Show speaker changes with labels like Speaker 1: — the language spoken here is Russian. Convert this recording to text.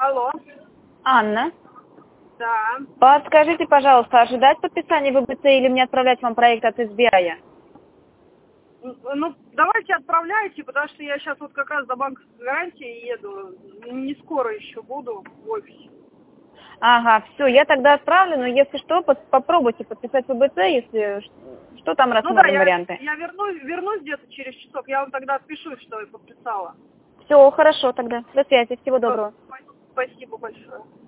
Speaker 1: Алло.
Speaker 2: Анна,
Speaker 1: Да.
Speaker 2: подскажите, пожалуйста, ожидать подписания ВБЦ или мне отправлять вам проект от SBI?
Speaker 1: Ну, давайте отправляйте, потому что я сейчас вот как раз до банковской гарантии еду. Не скоро еще буду в офисе.
Speaker 2: Ага, все, я тогда отправлю, но если что, попробуйте подписать ВБЦ, если что, там
Speaker 1: Ну да,
Speaker 2: рассмотрим варианты.
Speaker 1: я вернусь где-то через часок. Я вам тогда отпишусь, что я подписала.
Speaker 2: Все, хорошо тогда. До связи, всего доброго.
Speaker 1: Спасибо большое.